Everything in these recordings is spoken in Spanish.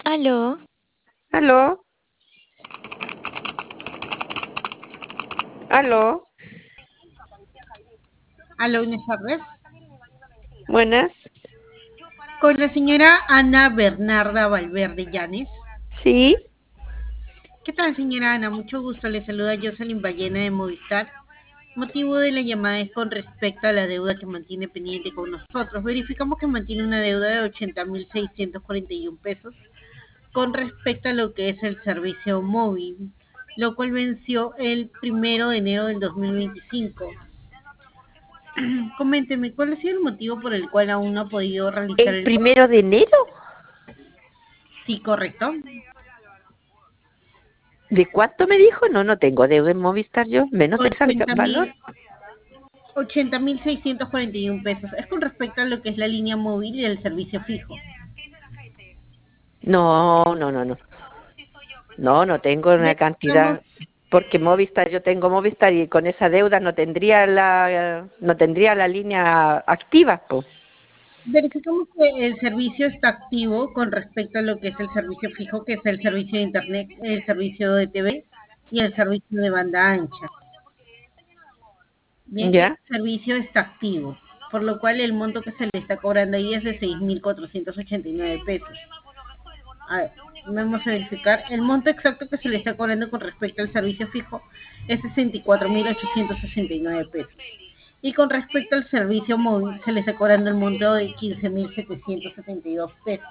Aló, Aló, aló, Aló, buenas tardes. buenas. Con la señora Ana Bernarda Valverde Llanes. Sí, ¿Qué tal, señora Ana? Mucho gusto. Le saluda Jocelyn Ballena de Movistar. Motivo de la llamada es con respecto a la deuda que mantiene pendiente con nosotros. Verificamos que mantiene una deuda de 80.641 pesos con respecto a lo que es el servicio móvil, lo cual venció el 1 de enero del 2025. Coménteme, ¿cuál ha sido el motivo por el cual aún no ha podido realizar el el pago? 1 de enero. Sí, correcto. ¿De cuánto me dijo? No, no tengo deuda en Movistar yo, menos de ese 80 valor. mil 80.641 pesos. Es con respecto a lo que es la línea móvil y el servicio fijo. No, no, no, no. No, no tengo una Verificamos, cantidad, porque Movistar, yo tengo Movistar y con esa deuda no tendría la línea activa, po. verificamos que el servicio está activo con respecto a lo que es el servicio fijo, que es el servicio de internet, el servicio de TV y el servicio de banda ancha. Bien, el ¿Ya? servicio está activo, por lo cual el monto que se le está cobrando ahí es de 6.489 pesos. A ver, vamos a verificar. El monto exacto que se le está cobrando con respecto al servicio fijo es 64.869 pesos. Y con respecto al servicio móvil se le está cobrando el monto de 15.772 pesos.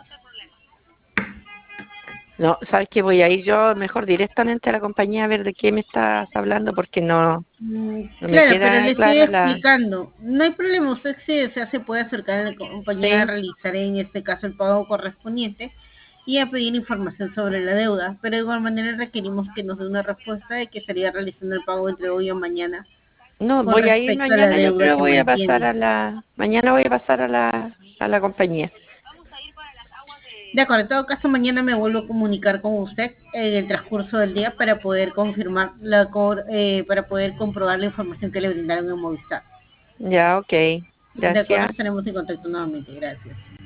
No, ¿sabes qué? Voy a ir yo mejor directamente a la compañía a ver de qué me estás hablando, porque no me Claro, pero queda le estoy clara la... explicando. No hay problema, usted si desea se puede acercar a la compañía a Sí. realizar en este caso el pago correspondiente y a pedir información sobre la deuda, pero de igual manera requerimos que nos dé una respuesta de que estaría realizando el pago entre hoy o mañana No, con voy a ir respecto a la mañana, yo deuda creo que voy a pasar mantiene. mañana voy a pasar a la compañía. De acuerdo, en todo caso, mañana me vuelvo a comunicar con usted en el transcurso del día para poder confirmar para poder comprobar la información que le brindaron en Movistar. Ya, ok. De acuerdo, Gracias. estaremos en contacto nuevamente. Gracias.